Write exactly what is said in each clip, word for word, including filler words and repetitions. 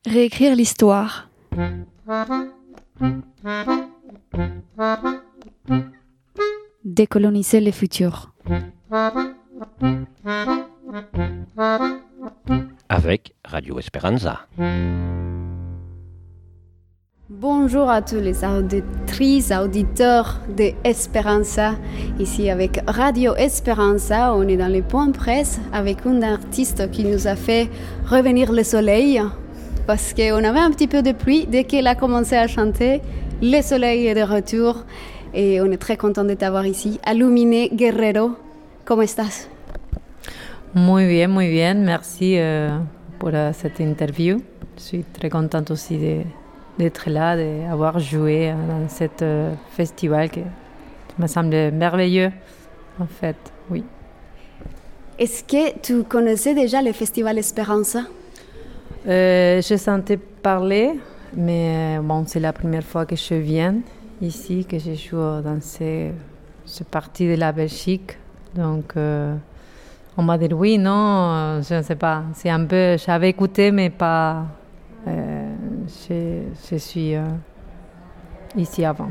Réécrire l'histoire. Décoloniser le futur. Avec Radio Esperanza. Bonjour à tous les auditrices, auditeurs de Esperanza. Ici avec Radio Esperanza, on est dans les points presse avec un artiste qui nous a fait revenir le soleil parce qu'on avait un petit peu de pluie. Dès qu'elle a commencé à chanter, le soleil est de retour et on est très content de t'avoir ici. Alumine Guerrero, ¿cómo estás? Muy bien, muy bien. Merci euh, pour euh, cette interview. Je suis très contente aussi de d'être là, d'avoir joué dans ce euh, festival qui me semble merveilleux, en fait, oui. Est-ce que tu connaissais déjà le festival Esperanza? euh, Je sentais parler, mais bon, c'est la première fois que je viens ici, que je joue dans ce, ce parti de la Belgique. Donc, euh, on m'a dit oui, non, je ne sais pas. C'est un peu, j'avais écouté, mais pas... Euh, je, je suis euh, ici avant.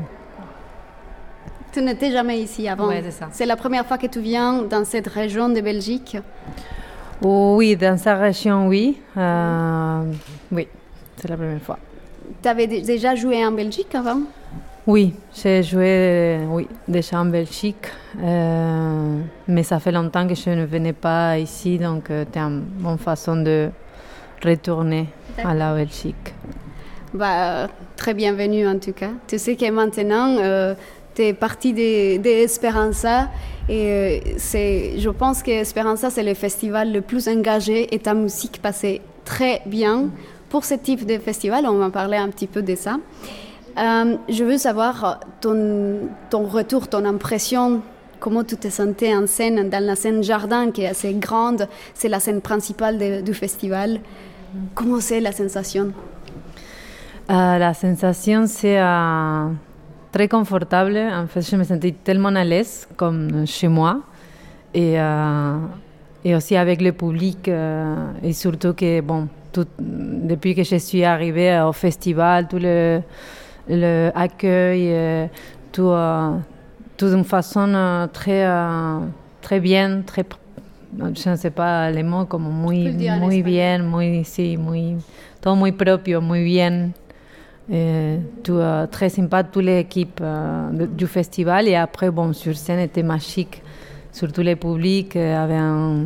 Tu n'étais jamais ici avant? Oui, c'est ça. C'est la première fois que tu viens dans cette région de Belgique? Oh, oui, dans cette région, oui. Euh, oui, c'est la première fois. Tu avais d- déjà joué en Belgique avant? Oui, j'ai joué oui, déjà en Belgique, euh, mais ça fait longtemps que je ne venais pas ici, donc c'était une bonne façon de retourner à la Belgique. Bah, très bienvenue en tout cas. Tu sais que maintenant, euh, tu es partie de, de Esperanza et euh, c'est, je pense que Esperanza, c'est le festival le plus engagé et ta musique passait très bien. Pour ce type de festival, on va parler un petit peu de ça. Euh, je veux savoir ton, ton retour, ton impression, comment tu te sentais en scène, dans la scène Jardin qui est assez grande, c'est la scène principale de, du festival. Comment c'est la sensation? Euh, la sensation, c'est euh, très confortable. En fait, je me sentais tellement à l'aise comme chez moi. Et, euh, et aussi avec le public. Euh, et surtout que, bon, tout, depuis que je suis arrivée au festival, tout le, le accueil, euh, tout, euh, tout d'une façon euh, très, euh, très bien, très, je ne sais pas les mots, comme muy, muy bien, muy, sí, muy, todo muy propio, muy bien. Et tout, euh, très sympa, toute l'équipe euh, de, du festival. Et après, bon, sur scène, était magique. Surtout le public euh, avait un,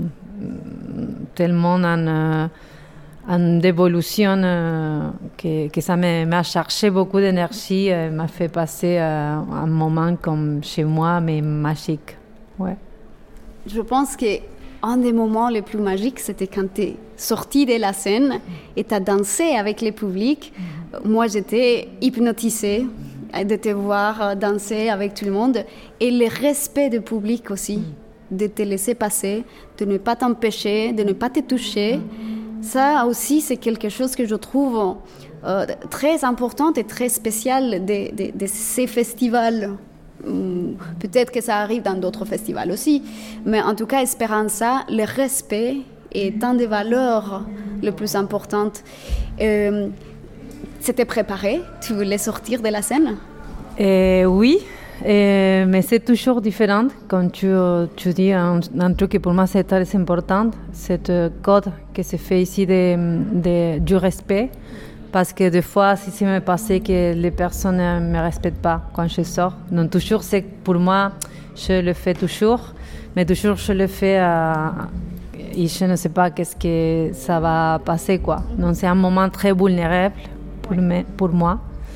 tellement une, une évolution euh, que, que ça m'a, m'a cherché beaucoup d'énergie, et m'a fait passer euh, un moment comme chez moi, mais magique. Ouais. Je pense que un des moments les plus magiques, c'était quand tu es sortie de la scène et tu as dansé avec le public. Mm-hmm. Moi, j'étais hypnotisée de te voir danser avec tout le monde. Et le respect du public aussi, mm-hmm. de te laisser passer, de ne pas t'empêcher, de ne pas te toucher. Mm-hmm. Ça aussi, c'est quelque chose que je trouve euh, très important et très spécial de, de, de ces festivals. Peut-être que ça arrive dans d'autres festivals aussi, mais en tout cas, Esperanza, le respect est une des valeurs les plus importantes. Euh, c'était préparé? Tu voulais sortir de la scène? Et oui, et, mais c'est toujours différent. Quand tu, tu dis un, un truc qui pour moi c'est très important, c'est code qui se fait ici de, de, du respect. Parce que des fois, si ça m'est passé que les personnes ne me respectent pas quand je sors. Donc toujours, c'est pour moi, je le fais toujours, mais toujours je le fais euh, et je ne sais pas qu'est-ce que ça va passer, quoi. Donc c'est un moment très vulnérable pour, me, pour moi.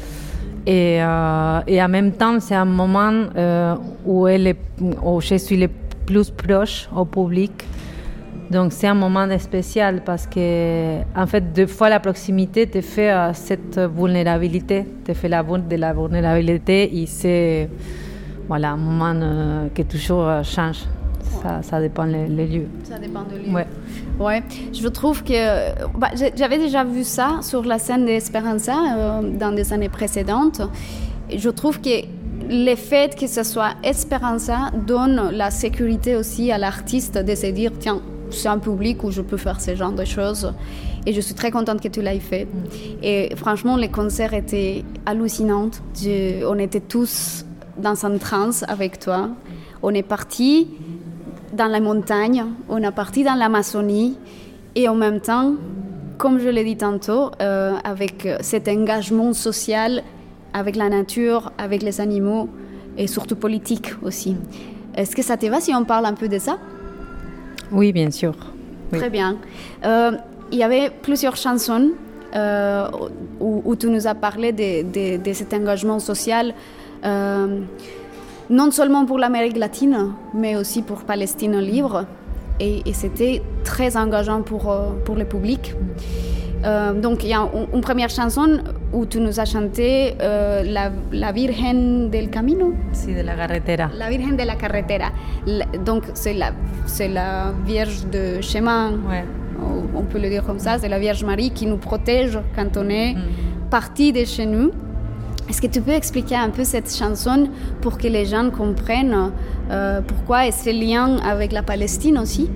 Et, euh, et en même temps, c'est un moment euh, où, elle est, où je suis le plus proche au public. Donc c'est un moment spécial parce que, en fait, deux fois la proximité te fait euh, cette vulnérabilité, te fait la de la vulnérabilité et c'est voilà, un moment euh, qui toujours euh, change. Ça, ça dépend des les lieux. Ça dépend des lieux. Ouais. Ouais. Je trouve que bah, j'avais déjà vu ça sur la scène d'Esperanza euh, dans des années précédentes. Je trouve que le fait que ce soit Esperanza donne la sécurité aussi à l'artiste de se dire tiens, c'est un public où je peux faire ce genre de choses. Et je suis très contente que tu l'aies fait. Et franchement, les concerts étaient hallucinants. Je, on était tous dans une transe avec toi. On est partis dans la montagne, on est partis dans l'Amazonie. Et en même temps, comme je l'ai dit tantôt, euh, avec cet engagement social, avec la nature, avec les animaux, et surtout politique aussi. Est-ce que ça te va si on parle un peu de ça? Oui, bien sûr. Oui. Très bien. Euh, il y avait plusieurs chansons euh, où, où tu nous as parlé de, de, de cet engagement social, euh, non seulement pour l'Amérique latine, mais aussi pour Palestine libre. Et, et c'était très engageant pour, euh, pour le public. Euh, donc il y a une, une première chanson où tu nous as chanté euh, la, la Virgen del Camino. Sí, de la carretera. La Virgen de la Carretera. La, donc c'est la, c'est la Vierge de chemin, ouais. On peut le dire comme ça, c'est la Vierge Marie qui nous protège quand on est mm. parti de chez nous. Est-ce que tu peux expliquer un peu cette chanson pour que les gens comprennent euh, pourquoi est ce lien avec la Palestine aussi?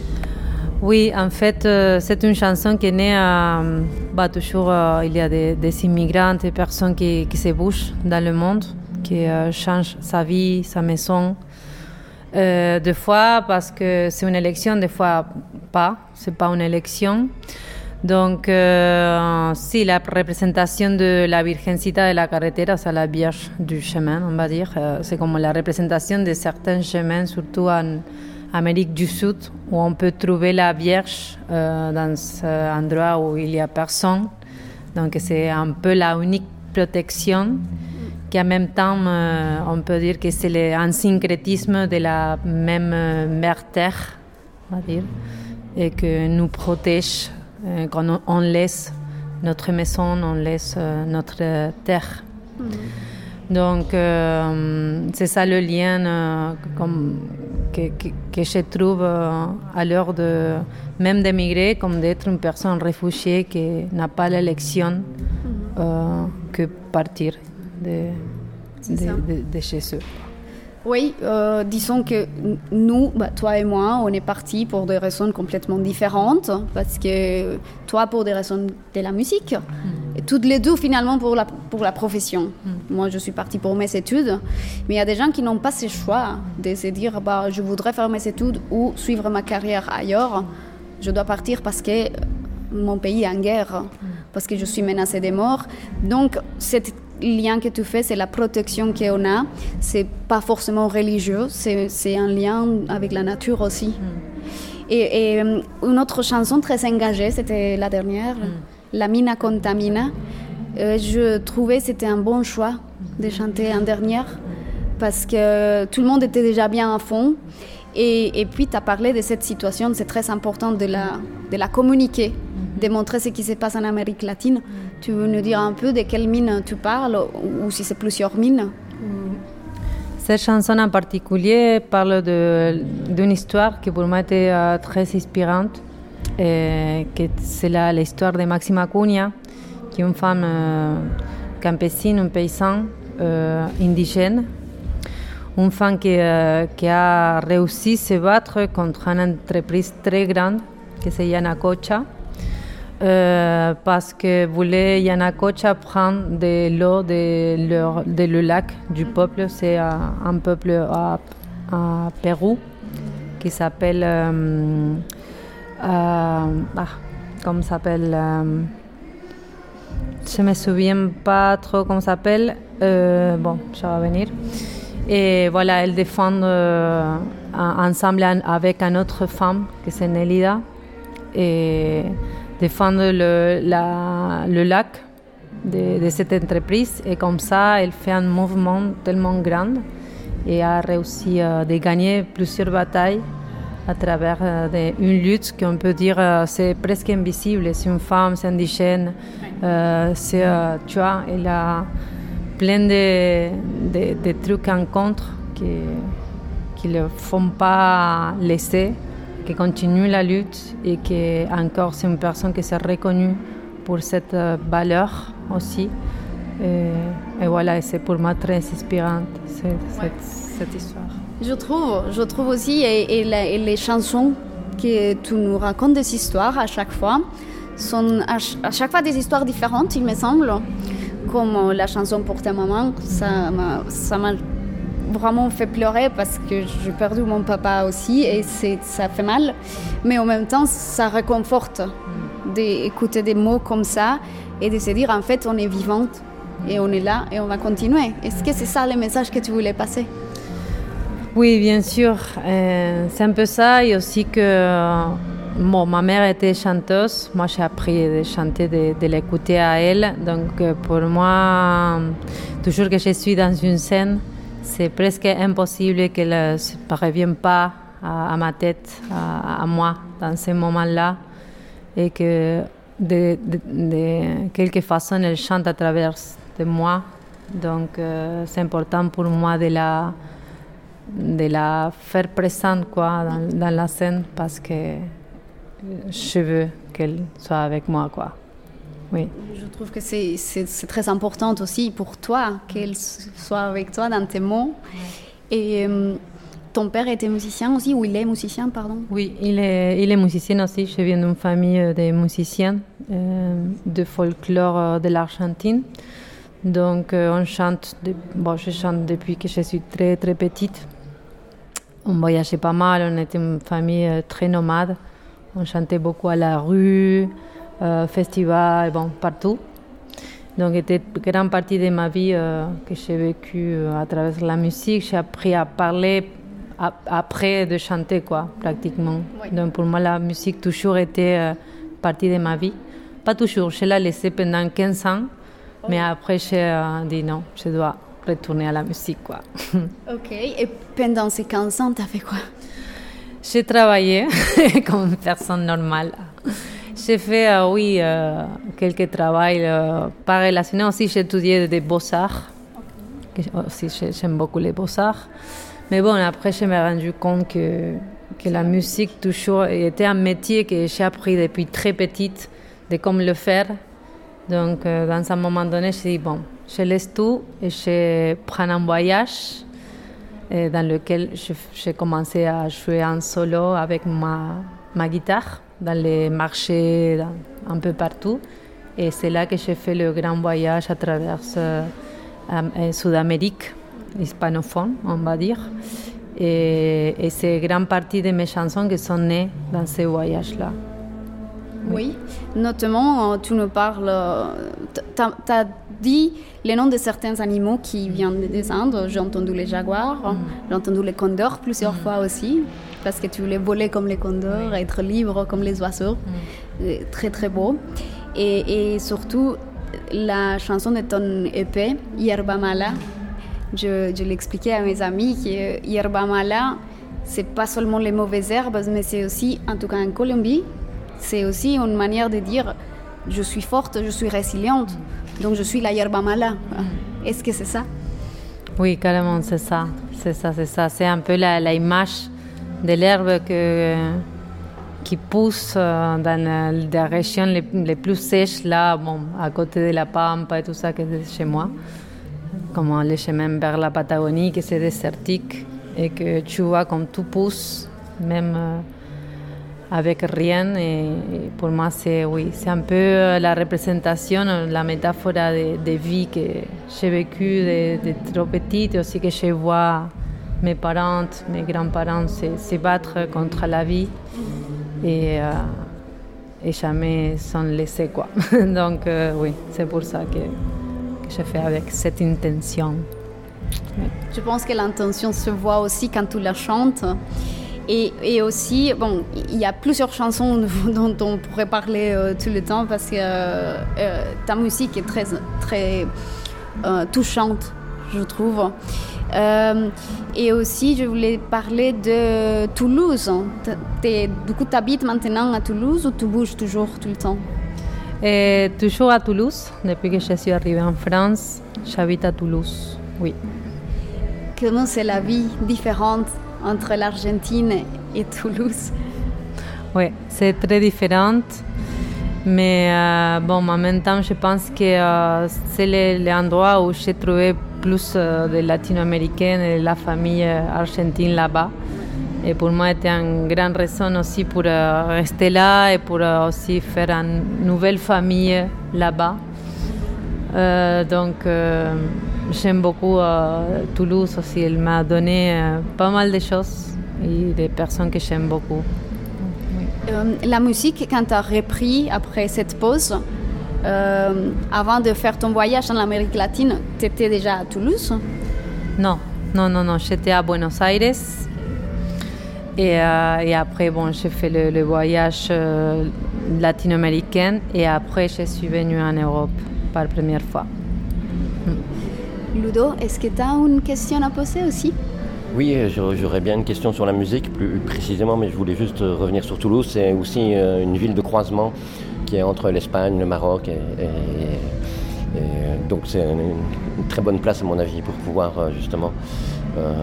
Oui, en fait, euh, c'est une chanson qui est née à... Bah, toujours, euh, il y a des, des immigrants, des personnes qui, qui se bougent dans le monde, qui euh, changent sa vie, sa maison. Euh, des fois, parce que c'est une élection, des fois pas, c'est pas une élection. Donc, euh, si la représentation de la Virgencita de la Carretera, c'est la Vierge du chemin, on va dire. Euh, c'est comme la représentation de certains chemins, surtout en Amérique du Sud, où on peut trouver la Vierge euh, dans un endroit où il n'y a personne. Donc, c'est un peu la unique protection, qui en même temps, euh, on peut dire que c'est un syncrétisme de la même euh, mère Terre, on va dire, et que nous protège. Quand on, on laisse notre maison, on laisse euh, notre terre. Mmh. Donc, euh, c'est ça le lien euh, comme, que, que, que je trouve euh, à l'heure de même d'émigrer, comme d'être une personne réfugiée qui n'a pas l'élection mmh. euh, que partir de, de, de, de chez eux. Oui, euh, disons que nous, bah, toi et moi, on est partis pour des raisons complètement différentes, parce que toi pour des raisons de la musique, mm. et toutes les deux finalement pour la, pour la profession. Mm. Moi je suis partie pour mes études, mais il y a des gens qui n'ont pas ce choix de se dire bah, je voudrais faire mes études ou suivre ma carrière ailleurs, je dois partir parce que mon pays est en guerre, mm. parce que je suis menacée de mort. Donc cette lien que tu fais, c'est la protection qu'on a. C'est pas forcément religieux, c'est, c'est un lien avec la nature aussi. Mm. Et, et une autre chanson très engagée, c'était la dernière, mm. La Mina Contamina. Euh, je trouvais que c'était un bon choix de chanter en dernière parce que tout le monde était déjà bien à fond. Et, et puis, tu as parlé de cette situation, c'est très important de la, de la communiquer, mm-hmm. de montrer ce qui se passe en Amérique latine. Mm. Tu veux nous dire un peu de quelle mine tu parles ou, ou si c'est plusieurs mines? Cette chanson en particulier parle de, d'une histoire qui pour moi était euh, très inspirante. Et que c'est la, l'histoire de Maxima Cunha, qui est une femme euh, campesine, une paysanne euh, indigène. Une femme qui, euh, qui a réussi à se battre contre une entreprise très grande qui c'est Yanacocha euh, parce que voulait Yanacocha prendre de l'eau de, leur, de le lac du peuple. C'est euh, un peuple à, à Pérou qui s'appelle euh, euh, ah, comment s'appelle euh, je me souviens pas trop comment ça s'appelle euh, bon ça va venir. Et voilà, elles défendent euh, ensemble avec une autre femme, qui c'est Nelida, et défendent le, la, le lac de, de cette entreprise. Et comme ça, elle fait un mouvement tellement grand et a réussi euh, de gagner plusieurs batailles à travers euh, une lutte qu'on peut dire euh, c'est presque invisible. C'est une femme, c'est indigène, euh, c'est, euh, tu vois, elle a plein de, de, de trucs en contre qui ne le font pas laisser, qui continuent la lutte et qui encore c'est une personne qui s'est reconnue pour cette valeur aussi. Et, et voilà, et c'est pour moi très inspirante cette, ouais. cette, cette histoire. Je trouve, je trouve aussi, et, et, la, et les chansons que tu nous racontes des histoires à chaque fois. Sont à, ch- à chaque fois des histoires différentes, il me semble. Comme la chanson pour ta maman, ça m'a, ça m'a vraiment fait pleurer parce que j'ai perdu mon papa aussi et c'est, ça fait mal. Mais en même temps, ça réconforte d'écouter des mots comme ça et de se dire en fait on est vivante et on est là et on va continuer. Est-ce que c'est ça le message que tu voulais passer? Oui, bien sûr. Euh, c'est un peu ça et aussi que euh, bon, ma mère était chanteuse. Moi, j'ai appris de chanter, de, de l'écouter à elle. Donc, euh, pour moi, toujours que je suis dans une scène, c'est presque impossible qu'elle ne revienne pas à, à ma tête, à, à moi, dans ces moments-là. Et que de, de, de quelque façon, elle chante à travers de moi. Donc, euh, c'est important pour moi de la, de la faire présente quoi, dans, dans la scène parce que je veux qu'elle soit avec moi. Quoi. Oui. Je trouve que c'est, c'est, c'est très important aussi pour toi qu'elle soit avec toi dans tes mots. Et euh, ton père était musicien aussi, ou il est musicien, pardon? Oui, il est, il est musicien aussi. Je viens d'une famille de musiciens euh, de folklore de l'Argentine. Donc euh, on chante, de, bon, je chante depuis que je suis très très petite. On voyageait pas mal, on était une famille euh, très nomade. On chantait beaucoup à la rue, euh, festival, bon, partout. Donc c'était une grande partie de ma vie euh, que j'ai vécue euh, à travers la musique. J'ai appris à parler à, après de chanter, quoi, pratiquement. Oui. Donc pour moi, la musique toujours été euh, partie de ma vie. Pas toujours, je l'ai laissée pendant quinze ans, oh. Mais après j'ai euh, dit non, je dois retourner à la musique, quoi. Ok, et pendant ces quinze ans, t'as fait quoi? J'ai travaillé comme une personne normale. J'ai fait, euh, oui, euh, quelques travaux euh, pas relationnés. Aussi, j'ai étudié des beaux-arts. Okay. Aussi, j'aime beaucoup les beaux-arts. Mais bon, après, je me suis rendu compte que, que la musique, toujours, était un métier que j'ai appris depuis très petite, de comment le faire. Donc, euh, dans un moment donné, j'ai dit, bon, je laisse tout et je prends un voyage dans lequel j'ai commencé à jouer en solo avec ma, ma guitare dans les marchés, dans, un peu partout. Et c'est là que j'ai fait le grand voyage à travers euh, euh, Sud-Amérique, hispanophone, on va dire. Et, et c'est une grande partie de mes chansons qui sont nées dans ces voyages-là. Oui, notamment, tu nous parles, tu as dit les noms de certains animaux qui viennent des Indes. J'ai entendu les jaguars, mm. j'ai entendu les condors plusieurs mm. fois aussi, parce que tu voulais voler comme les condors, oui. Être libre comme les oiseaux. Mm. Très, très beau. Et, et surtout, la chanson de ton E P, Yerba Mala, je, je l'expliquais à mes amis que Yerba Mala, c'est pas seulement les mauvaises herbes, mais c'est aussi, en tout cas en Colombie, c'est aussi une manière de dire je suis forte, je suis résiliente, donc je suis la yerba mala. Est-ce que c'est ça? Oui, carrément, c'est ça. C'est ça, c'est ça. C'est un peu la, la image de l'herbe que, qui pousse dans les régions les, les plus sèches, là, bon, à côté de la Pampa et tout ça, que c'est chez moi. Comme les chemins vers la Patagonie, que c'est désertique et que tu vois comme tout pousse, même avec rien. Et, et pour moi, c'est, oui, c'est un peu la représentation, la métaphore de, de vie que j'ai vécue de, de trop petite, et aussi que je vois mes parents, mes grands-parents se, se battre contre la vie et, euh, et jamais s'en laisser, quoi. Donc, euh, oui, c'est pour ça que, que je fais avec cette intention. Oui. Je pense que l'intention se voit aussi quand tu la chantes. Et, et aussi, bon, il y a plusieurs chansons dont on pourrait parler euh, tout le temps parce que euh, euh, ta musique est très, très euh, touchante, je trouve. Euh, et aussi, je voulais parler de Toulouse. T'es, du coup, tu habites maintenant à Toulouse ou tu bouges toujours tout le temps? Et toujours à Toulouse. Depuis que je suis arrivée en France, j'habite à Toulouse, oui. Comment c'est la vie différente entre l'Argentine et Toulouse? Oui, c'est très différent. Mais euh, bon, en même temps, je pense que euh, c'est l'endroit où j'ai trouvé plus euh, de latino-américaines et de la famille argentine là-bas. Et pour moi, c'était une grande raison aussi pour euh, rester là et pour euh, aussi faire une nouvelle famille là-bas. Euh, donc, euh, j'aime beaucoup euh, Toulouse aussi. Elle m'a donné euh, pas mal de choses et des personnes que j'aime beaucoup. Oui. Euh, la musique, quand tu as repris après cette pause, euh, avant de faire ton voyage en Amérique latine, tu étais déjà à Toulouse? Non, non, non, non. J'étais à Buenos Aires. Et, euh, et après, bon, j'ai fait le, le voyage euh, latino-américain et après, je suis venue en Europe pour la première fois. Ludo, est-ce que tu as une question à poser aussi? Oui, j'aurais bien une question sur la musique, plus précisément, mais je voulais juste revenir sur Toulouse. C'est aussi une ville de croisement qui est entre l'Espagne, le Maroc. Et, et, et donc, c'est une, une très bonne place, à mon avis, pour pouvoir justement euh,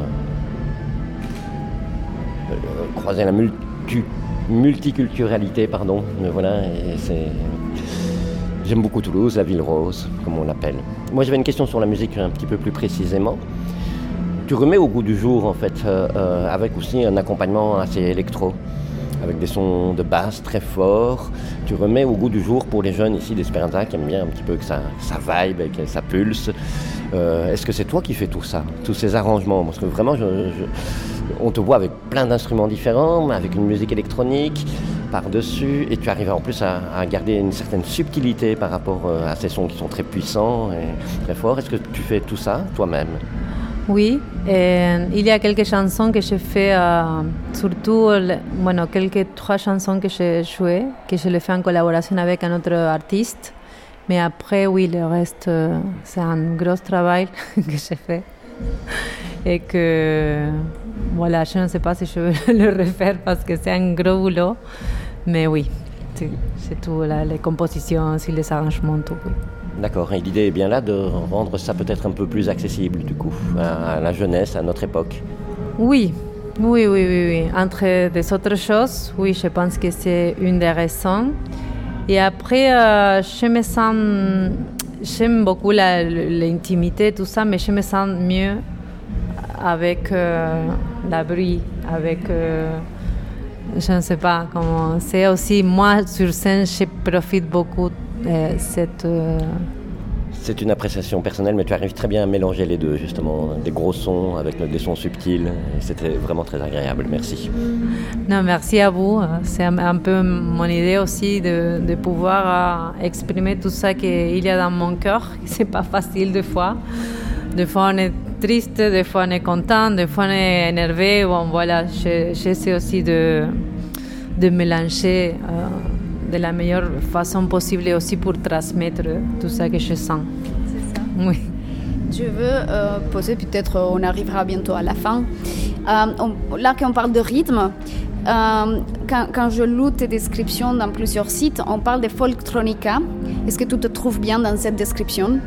croiser la multi, multiculturalité. Pardon. Mais voilà, et c'est... J'aime beaucoup Toulouse, la ville rose, comme on l'appelle. Moi, j'avais une question sur la musique un petit peu plus précisément. Tu remets au goût du jour, en fait, euh, euh, avec aussi un accompagnement assez électro, avec des sons de basse très forts. Tu remets au goût du jour pour les jeunes ici d'Esperanza qui aiment bien un petit peu que ça, ça vibe, que ça pulse. Euh, est-ce que c'est toi qui fais tout ça, tous ces arrangements? Parce que vraiment, je, je, on te voit avec plein d'instruments différents, avec une musique électronique par-dessus, et tu arrives en plus à, à garder une certaine subtilité par rapport à ces sons qui sont très puissants et très forts. Est-ce que tu fais tout ça toi-même? Oui, et il y a quelques chansons que j'ai fait, euh, surtout le, bueno, quelques trois chansons que j'ai jouées, que je les fais en collaboration avec un autre artiste. Mais après, oui, le reste, euh, c'est un gros travail que j'ai fait. Et que, voilà, je ne sais pas si je vais le refaire parce que c'est un gros boulot. Mais oui, c'est, c'est tout, là, les compositions, les arrangements, tout, oui. D'accord, et l'idée est bien là de rendre ça peut-être un peu plus accessible, du coup, à, à la jeunesse, à notre époque. Oui, oui, oui, oui, oui. Entre des autres choses, oui, je pense que c'est une des raisons. Et après, euh, je me sens... J'aime beaucoup la, l'intimité, tout ça, mais je me sens mieux avec euh, la bruit, avec... Euh, je ne sais pas comment... C'est aussi, moi, sur scène, je profite beaucoup de cette... Euh, C'est une appréciation personnelle, mais tu arrives très bien à mélanger les deux, justement, des gros sons avec des sons subtils. Et c'était vraiment très agréable. Merci. Non, merci à vous. C'est un peu mon idée aussi de, de pouvoir exprimer tout ça qu'il y a dans mon cœur. C'est pas facile des fois. Des fois, on est triste, des fois, on est content, des fois, on est énervé. Bon, voilà, j'essaie aussi de, de mélanger euh, de la meilleure façon possible et aussi pour transmettre tout ça que je sens. C'est ça. Oui. Je veux euh, poser, peut-être on arrivera bientôt à la fin. Euh, on, là qu'on parle de rythme, euh, quand, quand je loue tes descriptions dans plusieurs sites, on parle de folktronica. Est-ce que tu te trouves bien dans cette description?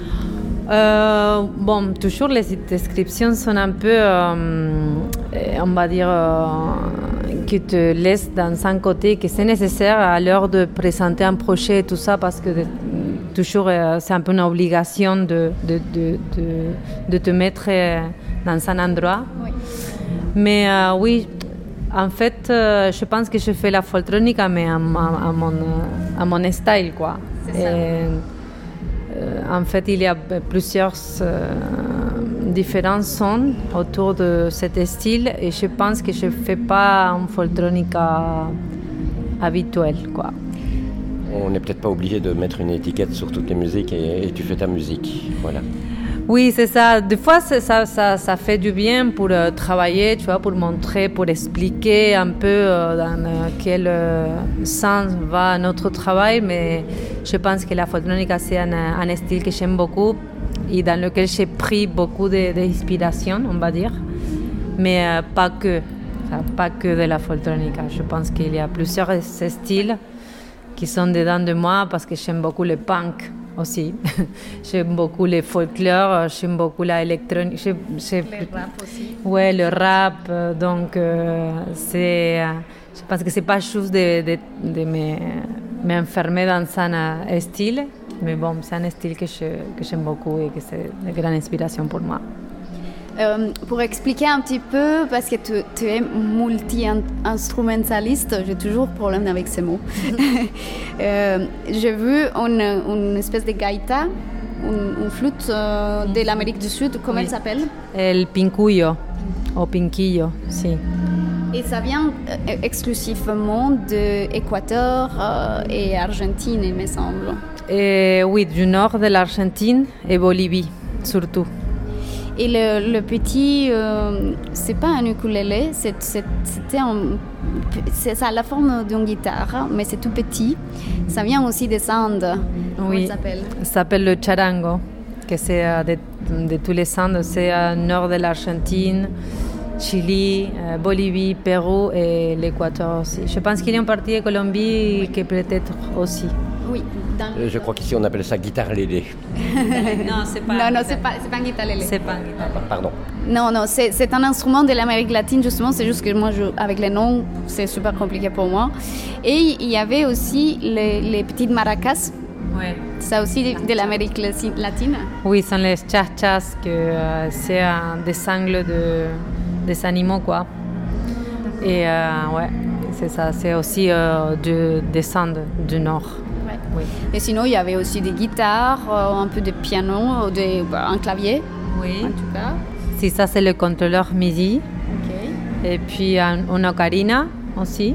Euh, bon, toujours les descriptions sont un peu, euh, on va dire, euh, qui te laissent dans un côté que c'est nécessaire à l'heure de présenter un projet et tout ça, parce que de, toujours euh, c'est un peu une obligation de, de, de, de, de te mettre dans un endroit. Oui. Mais euh, oui, en fait, euh, je pense que je fais la folktronica, mais à, à, à, mon, à mon style, quoi. C'est ça. Et, en fait, il y a plusieurs euh, différents sons autour de cet style et je pense que je ne fais pas un folktronica habituel, quoi. On n'est peut-être pas obligé de mettre une étiquette sur toutes les musiques et, et tu fais ta musique, voilà. Oui, c'est ça. Des fois, c'est ça, ça, ça fait du bien pour euh, travailler, tu vois, pour montrer, pour expliquer un peu euh, dans euh, quel euh, sens va notre travail. Mais je pense que la folktronica, c'est un, un style que j'aime beaucoup et dans lequel j'ai pris beaucoup d'inspiration, on va dire. Mais euh, pas que, enfin, pas que de la folktronica. Je pense qu'il y a plusieurs styles qui sont dedans de moi parce que j'aime beaucoup le punk aussi. J'aime beaucoup le folklore, j'aime beaucoup l'électronique. Le rap aussi. Ouais, le rap. Donc, euh, c'est, je pense que c'est pas juste de, de, de m'enfermer dans un style, mais bon, c'est un style que, je, que j'aime beaucoup et que c'est une grande inspiration pour moi. Euh, pour expliquer un petit peu, parce que tu, tu es multi-instrumentaliste, j'ai toujours problème avec ces mots. euh, j'ai vu une, une espèce de gaita, une, une flûte euh, de l'Amérique du Sud, comment oui. Elle s'appelle? El pincuyo, ou pinquillo, si. Et ça vient euh, exclusivement de l'Équateur euh, et Argentine, il me semble. Et, oui, du nord de l'Argentine et Bolivie, surtout. Et le, le petit, euh, c'est pas un ukulélé, c'est, c'est, c'était un, c'est, ça a la forme d'une guitare, mais c'est tout petit. Ça vient aussi des Andes. Comment oui, ça s'appelle? Ça s'appelle le charango, que c'est euh, de, de tous les Andes, c'est euh, nord de l'Argentine, Chili, euh, Bolivie, Pérou et l'Équateur aussi. Je pense qu'il y a une partie de Colombie oui. qui peut-être aussi. Oui. Dans... Je crois qu'ici on appelle ça guitare lélé. non, c'est pas. Non, non, c'est pas, c'est pas un guitare lélé. C'est pas un guitare. Ah, pardon. Non, non, c'est, c'est un instrument de l'Amérique latine justement. C'est juste que moi, je, avec les noms, c'est super compliqué pour moi. Et il y avait aussi les, les petites maracas. Ouais. Ça aussi de, de l'Amérique latine. Oui, sont les chachas, que euh, c'est euh, des sangles de des animaux quoi. Et euh, ouais, c'est ça. C'est aussi euh, de, des Andes du Nord. Oui. Et sinon, il y avait aussi des guitares, euh, un peu de piano, de, bah, un clavier. Oui. En tout cas. Si ça, c'est le contrôleur MIDI. Okay. Et puis un, une ocarina aussi.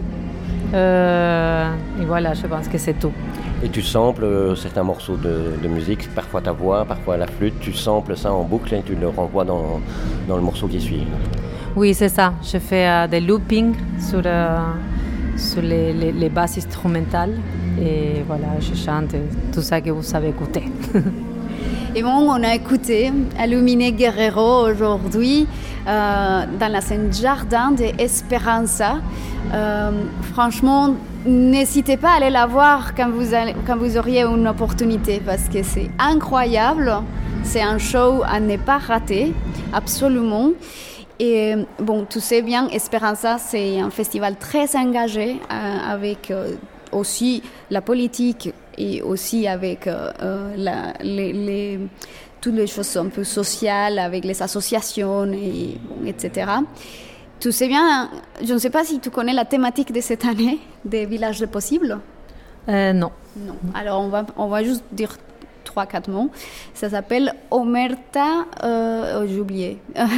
Euh, et voilà, je pense que c'est tout. Et tu samples euh, certains morceaux de, de musique, parfois ta voix, parfois la flûte. Tu samples ça en boucle et tu le renvoies dans, dans le morceau qui suit. Oui, c'est ça. Je fais euh, des loopings sur, euh, sur les, les, les basses instrumentales. Et voilà, je chante tout ça que vous savez écouter. Et bon, on a écouté Alumine Guerrero aujourd'hui euh, dans la scène Jardin de Esperanza. Euh, franchement, n'hésitez pas à aller la voir quand vous, allez, quand vous auriez une opportunité parce que c'est incroyable. C'est un show à ne pas rater, absolument. Et bon, tu sais bien, Esperanza, c'est un festival très engagé euh, avec... Euh, aussi la politique et aussi avec euh, la, les, les, toutes les choses un peu sociales, avec les associations, et, bon, et cetera. Tu sais bien, je ne sais pas si tu connais la thématique de cette année des villages de possibles. Euh, non. Non. Alors on va, on va juste dire trois, quatre mots. Ça s'appelle Omerta, euh, oh, j'ai oublié,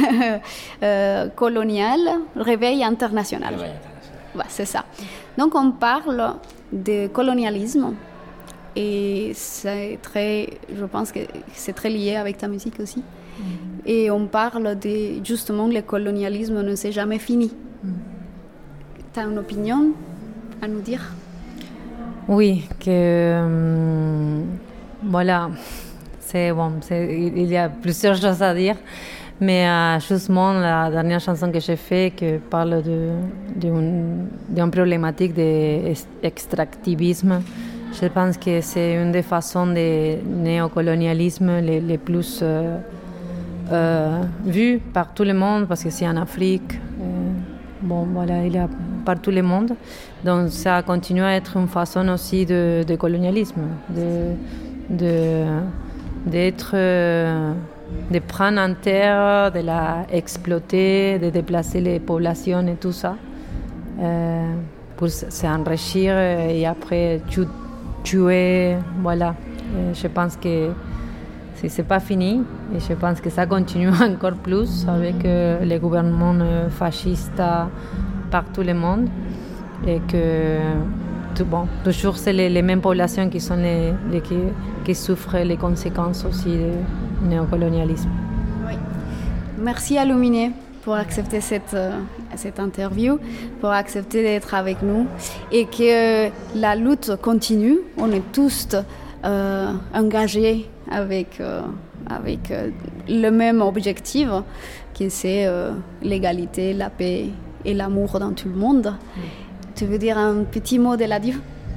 euh, colonial, réveil international. Réveil international. Ouais, c'est ça. Donc on parle de colonialisme et c'est très, je pense que c'est très lié avec ta musique aussi. Mm. Et on parle de justement le colonialisme ne s'est jamais fini. Mm. Tu as une opinion à nous dire? Oui, que euh, voilà, c'est bon, c'est, il y a plusieurs choses à dire. Mais euh, justement, la dernière chanson que j'ai faite qui parle de, d'une, d'une problématique d'extractivisme, je pense que c'est une des façons de néocolonialisme les, les plus euh, euh, vues par tout le monde, parce que c'est en Afrique, euh, bon voilà, il y a par tout le monde. Donc ça continue à être une façon aussi de, de colonialisme, de, de, d'être... Euh, de prendre en terre, de la exploiter, de déplacer les populations et tout ça, euh, pour s'enrichir et après tu, tuer, voilà. Et je pense que si c'est pas fini, et je pense que ça continue encore plus avec euh, les gouvernements euh, fascistes par tout le monde, et que tout, bon, toujours c'est les, les mêmes populations qui sont les, les qui, qui souffrent les conséquences aussi du néocolonialisme. Oui. Merci Alumine pour accepter cette, euh, cette interview, pour accepter d'être avec nous et que euh, la lutte continue. On est tous euh, engagés avec, euh, avec euh, le même objectif, qui c'est euh, l'égalité, la paix et l'amour dans tout le monde. Oui. Tu veux dire un petit mot de l'adieu?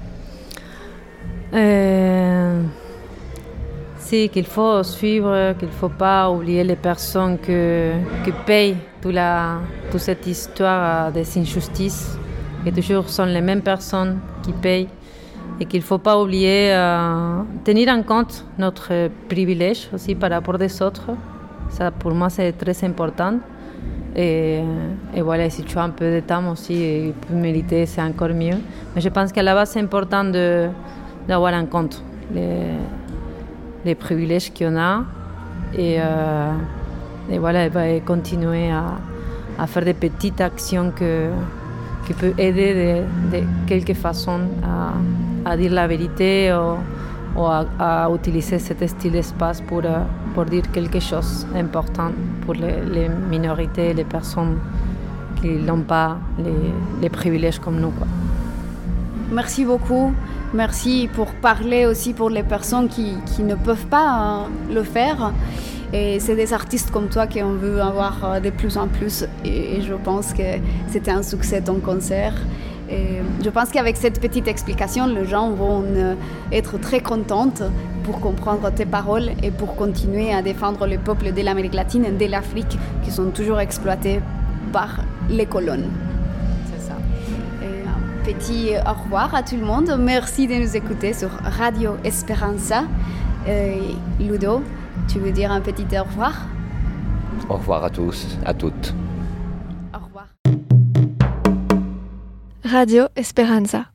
euh, Si, qu'il faut suivre, qu'il ne faut pas oublier les personnes que, qui payent toute, la, toute cette histoire des injustices, et toujours sont les mêmes personnes qui payent, et qu'il ne faut pas oublier, euh, tenir en compte notre privilège aussi par rapport des autres, Ça, pour moi, c'est très important. Et, et voilà, si tu as un peu de temps aussi et peux mériter, c'est encore mieux. Mais je pense qu'à la base, c'est important de, d'avoir en compte les, les privilèges qu'on a et, euh, et voilà, et continuer à, à faire des petites actions que, qui peuvent aider de, de quelque façon à, à dire la vérité ou, ou à, à utiliser cet style d'espace pour, pour dire quelque chose d'important pour les, les minorités, les personnes qui n'ont pas les, les privilèges comme nous, quoi. Merci beaucoup. Merci pour parler aussi pour les personnes qui, qui ne peuvent pas euh, le faire. Et c'est des artistes comme toi qu'on veut avoir de plus en plus. Et, et je pense que c'était un succès ton concert. Et je pense qu'avec cette petite explication, les gens vont euh, être très contents pour comprendre tes paroles et pour continuer à défendre le peuple de l'Amérique latine et de l'Afrique qui sont toujours exploités par les colons. C'est ça. Et un petit au revoir à tout le monde. Merci de nous écouter sur Radio Esperanza. Et Ludo, tu veux dire un petit au revoir? Au revoir à tous, à toutes. Au revoir. Radio Esperanza.